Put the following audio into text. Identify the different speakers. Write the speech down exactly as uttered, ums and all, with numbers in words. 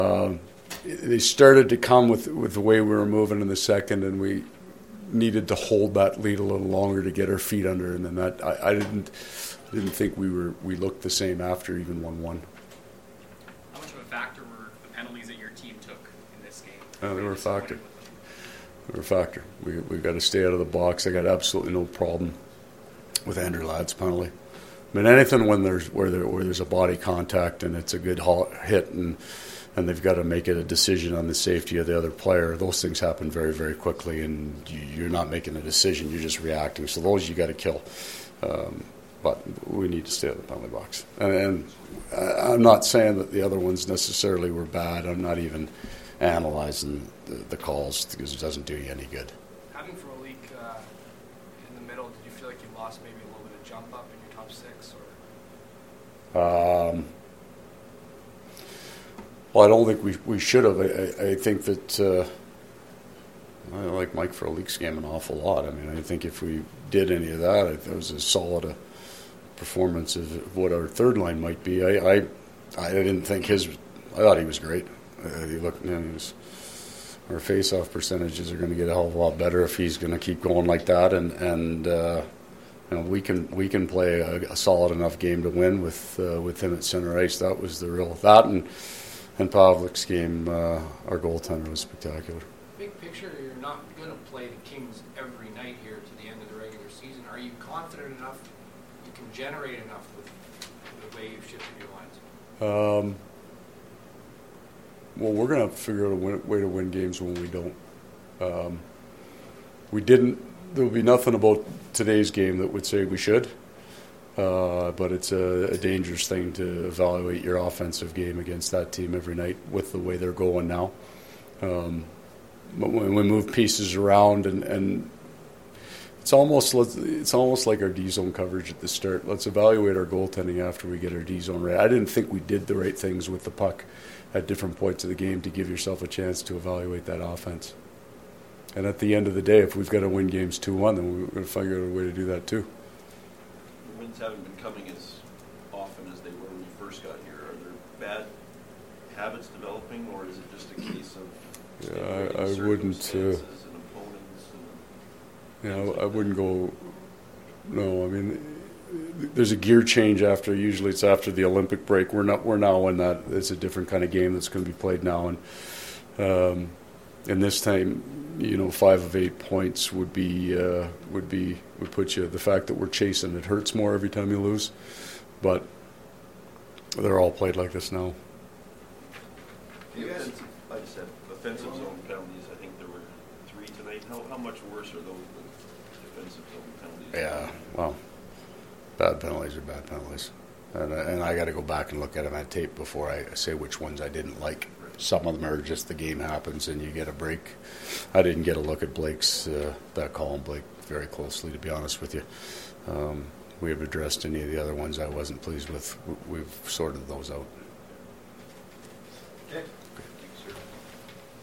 Speaker 1: Uh, they started to come with with the way we were moving in the second, and we needed to hold that lead a little longer to get our feet under. And then that I, I didn't didn't think we were we looked the same after even one one.
Speaker 2: How much of a factor were the penalties that your team took in this game?
Speaker 1: Uh, they were a factor. They were a factor. We we got to stay out of the box. I got absolutely no problem with Andrew Ladd's penalty. I mean, anything when there's where there where there's a body contact and it's a good hit and and they've got to make it a decision on the safety of the other player. Those things happen very, very quickly, and you, you're not making a decision. You're just reacting. So those you got to kill. Um, but we need to stay out of the penalty box. And, and I'm not saying that the other ones necessarily were bad. I'm not even analyzing the, the calls because it doesn't do you any good.
Speaker 3: Having Frolik uh, in the middle, did you feel like you lost maybe a little bit of jump up in your top six? Or?
Speaker 1: Um, well, I don't think we we should have. I, I, I think that uh, I like Mike Frolik's game an awful lot. I mean, I think if we did any of that, it was as solid a performance of what our third line might be. I I, I didn't think his. I thought he was great. Uh, he looked. You know, he was, our face-off percentages are going to get a hell of a lot better if he's going to keep going like that. And and uh, you know, we can we can play a, a solid enough game to win with uh, with him at center ice. That was the real that and. And Pavlik's game, uh, our goaltender was spectacular.
Speaker 3: Big picture, you're not going to play the Kings every night here to the end of the regular season. Are you confident enough you can generate enough with the way you've shifted your lines?
Speaker 1: Um, well, we're going to have to figure out a win, way to win games when we don't. Um, we didn't. There will be nothing about today's game that would say we should. Uh, but it's a, a dangerous thing to evaluate your offensive game against that team every night with the way they're going now. Um, but when we move pieces around, and, and it's almost it's almost like our D zone coverage at the start. Let's evaluate our goaltending after we get our D zone right. I didn't think we did the right things with the puck at different points of the game to give yourself a chance to evaluate that offense. And at the end of the day, if we've got to win games two one, then we're going to figure out a way to do that too.
Speaker 4: Wins haven't been coming as often as they were when you first got here. Are there bad habits developing, or is it just a case of
Speaker 1: yeah, I, I wouldn't. Uh,
Speaker 4: and opponents? And
Speaker 1: you know, I wouldn't go. No, I mean, there's a gear change after. Usually, it's after the Olympic break. We're not. We're now in that. It's a different kind of game that's going to be played now, and um, and this time, you know, five of eight points would be uh, would be would put you. The fact that we're chasing it hurts more every time you lose, but they're all played like this now.
Speaker 4: The offensive, like I said, offensive zone penalties. I think there were three tonight. How how much worse are those than defensive zone penalties?
Speaker 1: Yeah, well, bad penalties are bad penalties, and and I got to go back and look at them at tape before I say which ones I didn't like. Some of them are just the game happens and you get a break. I didn't get a look at Blake's, uh, that call on Blake very closely, to be honest with you. Um, we have addressed any of the other ones I wasn't pleased with. We've sorted those out.
Speaker 3: Okay.